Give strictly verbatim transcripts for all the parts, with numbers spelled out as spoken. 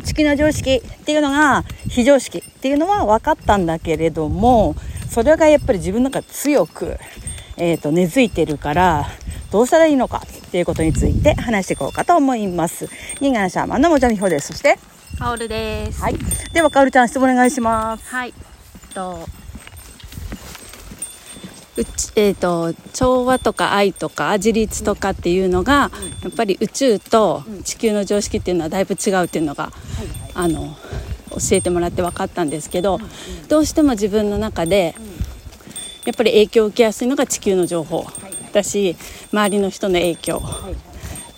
地球の常識っていうのが非常識っていうのは分かったんだけれども、それがやっぱり自分の中で強く、えーと、根付いてるからどうしたらいいのかっていうことについて話していこうかと思います。人間シャーマンのもじゃみほです。そしてかおるです。 はい、ではかおるちゃん質問お願いします。 はい、とうち、えー、と調和とか愛とか自立とかっていうのが、うん、やっぱり宇宙と地球の常識っていうのはだいぶ違うっていうのが、うん、あの教えてもらって分かったんですけど、うんうん、どうしても自分の中で、うん、やっぱり影響を受けやすいのが地球の情報、はい、だし周りの人の影響、はい、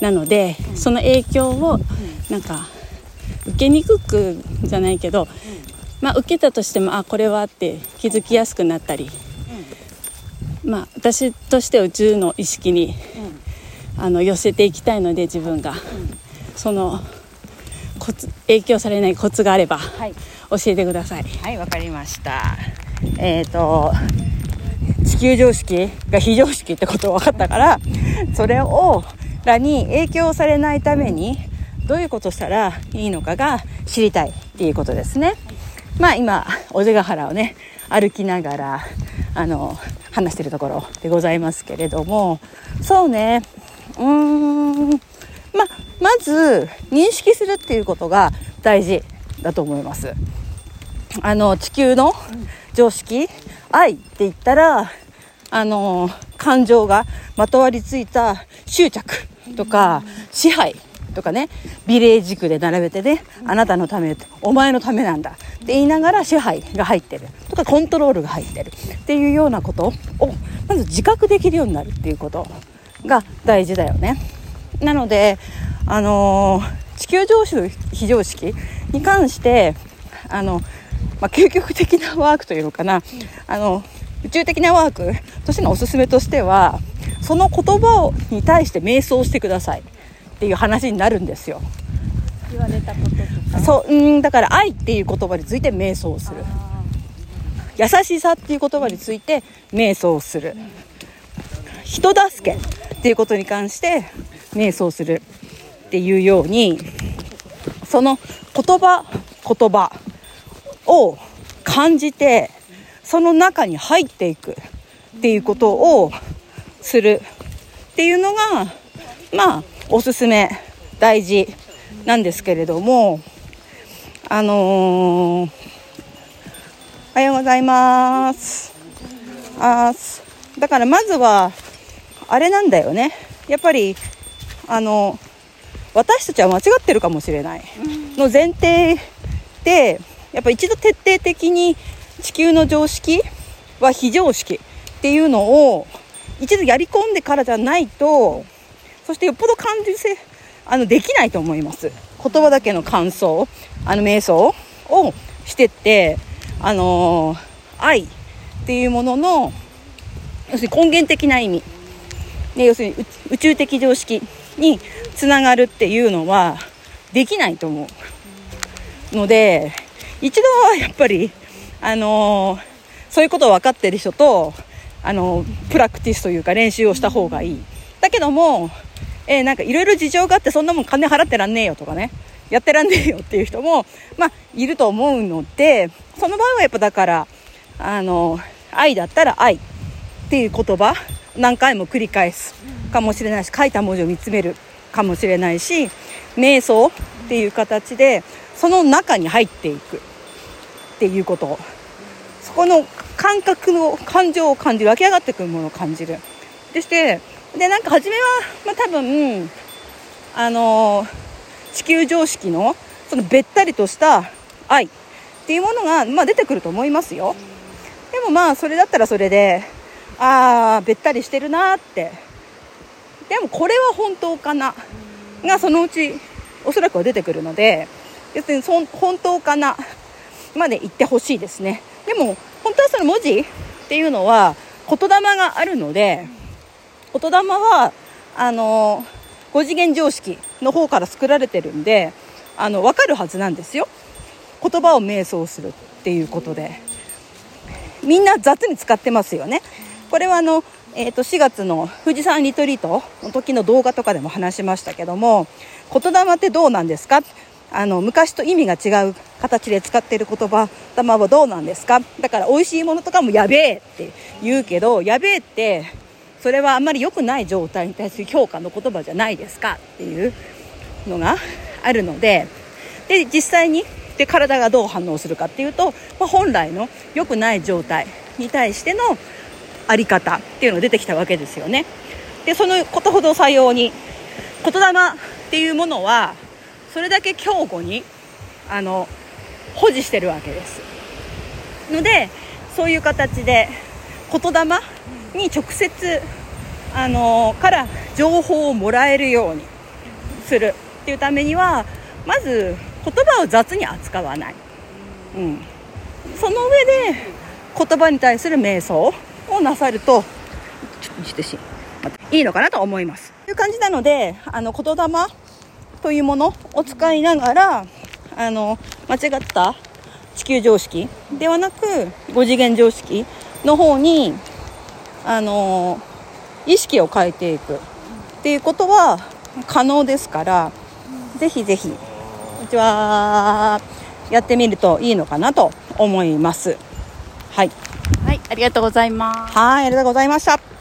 なので、うん、その影響を、うん、なんか受けにくくじゃないけど、うん、まあ、受けたとしてもあこれはって気づきやすくなったり、まあ、私としては宇宙の意識に、うん、あの寄せていきたいので自分が、うん、そのコツ影響されないコツがあれば、はい、教えてください。 はい、わかりました。えーと地球常識が非常識ってことが分かったから、それをらに影響されないためにどういうことしたらいいのかが知りたいっていうことですね。まあ今尾瀬ヶ原をね歩きながらあの話しているところでございますけれども、そうね、うーん、ままず認識するっていうことが大事だと思います。あの地球の常識、愛って言ったらあの感情がまとわりついた執着とか支配とかね、美麗軸で並べてね、あなたのため、お前のためなんだって言いながら支配が入ってるとかコントロールが入ってるっていうようなことをまず自覚できるようになるっていうことが大事だよね。なのであのー、地球常識非常識に関してあの、まあ、究極的なワークというのかな、あの宇宙的なワークとしてのおすすめとしては、その言葉に対して瞑想してくださいっていう話になるんですよ。 言われたこととか、 そううんだから愛っていう言葉について瞑想する、優しさっていう言葉について瞑想する、人助けっていうことに関して瞑想するっていうように、その言葉言葉を感じてその中に入っていくっていうことをするっていうのがまあおすすめ大事なんですけれども、あのー、おはようございますあだからまずはあれなんだよね、やっぱりあの私たちは間違ってるかもしれないの前提で、やっぱ一度徹底的に地球の常識は非常識っていうのを一度やり込んでからじゃないと、そしてよっぽど感受性あのできないと思います。言葉だけの感想、あの瞑想をしてって、あのー、愛っていうものの要するに根源的な意味、ね、要するに宇宙的常識につながるっていうのはできないと思うので、一度はやっぱり、あのー、そういうことを分かってる人と、あのー、プラクティスというか練習をした方がいい。だけどもえー、なんかいろいろ事情があってそんなもん金払ってらんねえよとかね、やってらんねえよっていう人もまあいると思うので、その場合はやっぱだからあの愛だったら愛っていう言葉何回も繰り返すかもしれないし、書いた文字を見つめるかもしれないし、瞑想っていう形でその中に入っていくっていうこと、そこの感覚の感情を感じる、湧き上がってくるものを感じるでして、でなんか初めは、まあ、多分あのー、地球常識のそのべったりとした愛っていうものが、まあ、出てくると思いますよ。でもまあそれだったらそれであーべったりしてるなって、でもこれは本当かながそのうちおそらくは出てくるので、要するにそ本当かなまで言ってほしいですね。でも本当はその文字っていうのは言霊があるので、言霊はあのご次元常識の方から作られてるんで、あの分かるはずなんですよ。言葉を瞑想するっていうことでみんな雑に使ってますよね。これはあの、えー、としがつの富士山リトリートの時の動画とかでも話しましたけども、言霊ってどうなんですか、 あの昔と意味が違う形で使っている言葉霊はどうなんですか。だから美味しいものとかもやべえって言うけど、やべえってそれはあんまり良くない状態に対する評価の言葉じゃないですかっていうのがあるので、で実際にで体がどう反応するかっていうと、まあ、本来の良くない状態に対してのあり方っていうのが出てきたわけですよね。でそのことほどさように言霊っていうものはそれだけ強固にあの保持してるわけですので、そういう形で言霊に直接あのから情報をもらえるようにするっていうためには、まず言葉を雑に扱わない、うん、その上で言葉に対する瞑想をなさるとちょっとしてしいいのかなと思います。という感じなので、あの言霊というものを使いながら、あの間違った地球常識ではなくご次元常識の方にあの意識を変えていくっていうことは可能ですから、ぜひぜひこんにちはやってみるといいのかなと思います。はい、 はい、ありがとうございます。 はい、ありがとうございました。